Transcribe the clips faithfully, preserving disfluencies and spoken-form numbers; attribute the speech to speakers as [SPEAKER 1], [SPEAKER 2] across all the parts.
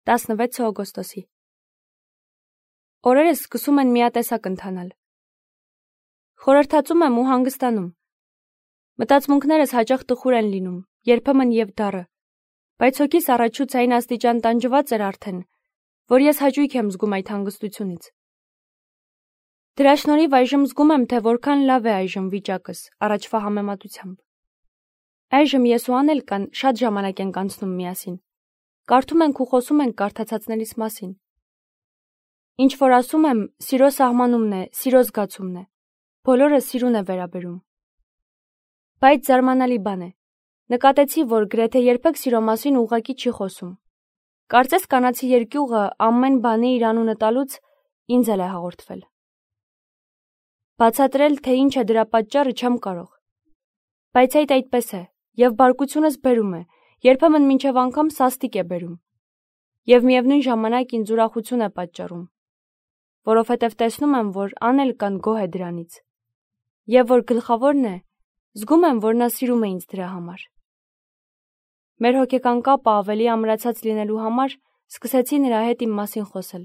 [SPEAKER 1] տասնվեց օգոստոսի։ Օրերս սկսում են միատեսակ ընթանալ։ Խորհրդածում եմ ու հանգստանում։ Մտածմունքներս հաճախ տխուր են լինում, երբեմն եւ դառը, բայց հոգիս առաջուց այն աստիճան տանջված էր արդեն, որ ես հաճույք եմ զգում այդ հանգստությունից։ Դրա շնորհիվ այժմ զգում եմ, թե որքան լավ է այժմ վիճակս, առաջվա համեմատությամբ։ Այժմ ես ու Անելկան շատ ժամանակ ենք անցնում միասին։ Կարդում ենք ու խոսում ենք կարդացածներից մասին։ Ինչ որ ասում եմ, սիրո սահմանումն է, սիրո զգացումն է։ Բոլորը սիրուն է վերաբերում։ Բայց զարմանալի բան է։ Նկատեցի, որ գրեթե երբեք սիրո մասին ուղղակի չի խոսում։ Կարծես կանացի երկյուղը ամեն բանի իր անունը տալուց ինձ էլ է հաղորդվել։ Բացատրել, թե ինչ է դրա պատճառը չեմ կարող։ Բայց այդ այդպես է, եւ բարկությունս բերում է, երբեմն մինչև անգամ սաստիկ է բերում։ Եվ միևնույն ժամանակ ինձ ուրախություն է պատճառում, որովհետև տեսնում եմ, որ Անելկան գոհ է դրանից։ Եվ որ գլխավորն է, զգում եմ, որ նա սիրում է ինձ դրա համար։ Մեր հոգեկան կապը ավելի ամրացած լինելու համար սկսեցի նրա հետ իմ մասին խոսել։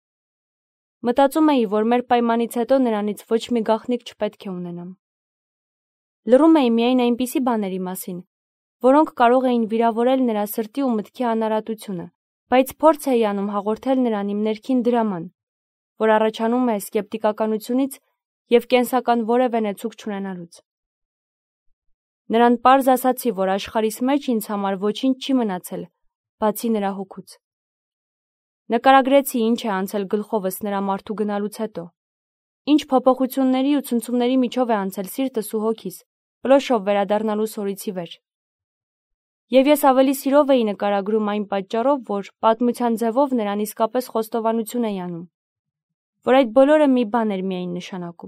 [SPEAKER 1] Մտածում էի, որ մեր պայմանից հետո նրանից ոչ մի գաղտնիք չպետք է ունենամ։ Լռում էի միայն այնպիսի բաների մասին, որոնք կարող էին վիրավորել նրա սրտի ու մտքի անարատությունը, բայց փորձ էի անում հաղորդել նրան իմ ներքին դրաման, որ առաջանում է սկեպտիկականությունից եւ կենսական որևէ նեցուկ չունենալուց։ Նրան պարզ ասացի, որ աշխարհիս մեջ ինձ համար ոչինչ չի մնացել, բացի նրա հոգուց։ Նկարագրեցի ինչ է անցել գլխովս նրա մարդու գնալուց հետո, ինչ փոփոխությունների ու ցնցումների միջով է անցել սիրտս ու հոգիս, պլոշով վերադառնալու սորից ի վեր։ Եվ ես ավելի սիրով էի նկարագրում այն պատճառով, որ պատմության ձևով նրան իսկապես խոստովանություն էի անում, որ այդ բոլորը մի բան էր միայն նշանակում։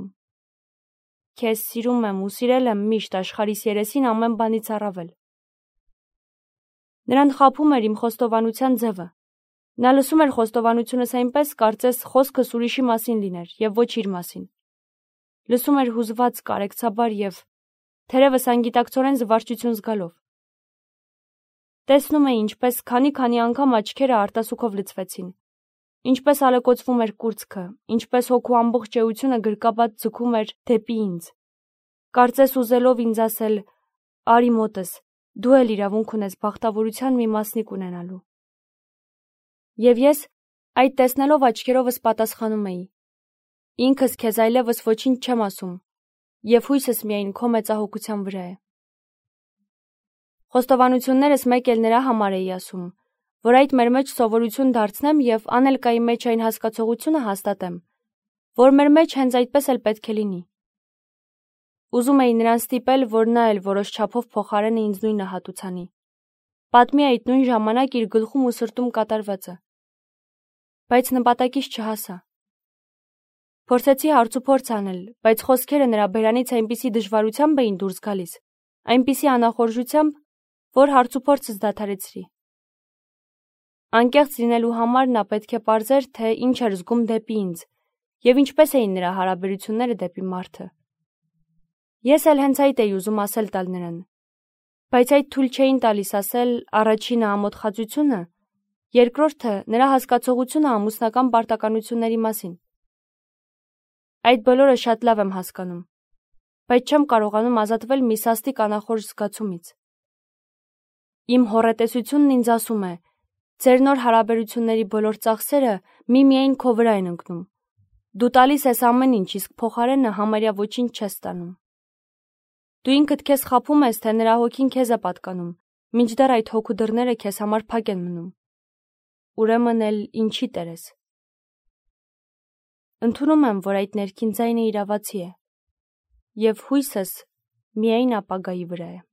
[SPEAKER 1] Քեզ սիրում եմ ու սիրել եմ միշտ աշխարհիս երեսին ամեն բանից առավել։ Նրան խաբում էր իմ խոստովանության ձևը։ Նա լսում էր խոստովանությունս այնպես, կարծես խոսքս ուրիշի մասին լիներ եւ ոչ իր մասին։ Լսում էր հուզված, կարեկցաբար եւ թերևս անգիտակցորեն զվարճություն զգալով։ Տեսնում էի, ինչպես քանի-քանի անգամ աչքերը արտասուքով լցվեցին, ինչպես ալեկոծվում էր կուրծքը, ինչպես հոգու ամբողջ էությունը գրկաբաց ձգում էր դեպի ինձ։ Կարծես ուզելով ինձ ասել. «Արի մոտս, դու էլ իրավունք ունես բախտավորության մի մասնիկ ունենալու»։ Եվ ես այդ տեսնելով աչքերովս պատասխանում էի. «Ինքս քեզ այլևս ոչինչ չեմ ասում, եւ հույսս միայն քո մեծահոգության վրա է»։ Խոստովանություններս մեկ էլ նրա համար էի ասում, որ այդ մեր մեջ սովորություն դարձնեմ եւ Անելկայի մեջ այն հասկացողությունը հաստատեմ, որ մեր մեջ հենց այդպես էլ պետք է լինի։ Ուզում էի նրան ստիպել, որ նա էլ որոշ չափով փոխարենը ինձ նույնը հատուցանի։ Պատմի այդ նույն ժամանակ իր գլխում ու սրտում կատարվածը։ Բայց նպատակից չհասա։ Փորձեցի հարցուփորձ անել, բայց խոսքերը նրա բերանից այնպիսի դժվարությամբ էին դուրս գալիս, այնպիսի անախորժությամբ, որ հարցուփորձս դադարեցրի։ Անկեղծ լինելու համար նա պետք է պարզեր, թե ինչ էր զգում դեպի ինձ եւ ինչպես էին նրա հարաբերությունները դեպի մարդը։ Ես էլ հենց այդ էի ուզում ասել տալ նրան, բայց այդ թույլ չէին տալիս ասել առաջինը ամոթխածությունը, երկրորդը նրա հասկացողությունը ամուսնական պարտականությունների մասին։ Այդ բոլորը շատ լավ եմ հասկանում, բայց չեմ կարողանում ազատվել մի սաստիկ անախորժ զգացումից։ Իմ հոռետեսությունն ինձ ասում է. ձեր նոր հարաբերությունների բոլոր ծախսերը միմիայն քո վրա են ընկնում։ Դու տալիս ես ամեն ինչ, իսկ փոխարենը համարյա ոչինչ չես ստանում։ Դու ինքդ քեզ խաբում ես, թե նրա հոգին քեզ է պատկանում, մինչդեռ այդ հոգու դռները քեզ համար փակ են մնում։ Ուրեմն էլ ինչի տեր ես։ Ընդունում եմ, որ այդ ներքին ձայնը իրավացի է, եւ հույսս միայն ապագայի վրա է։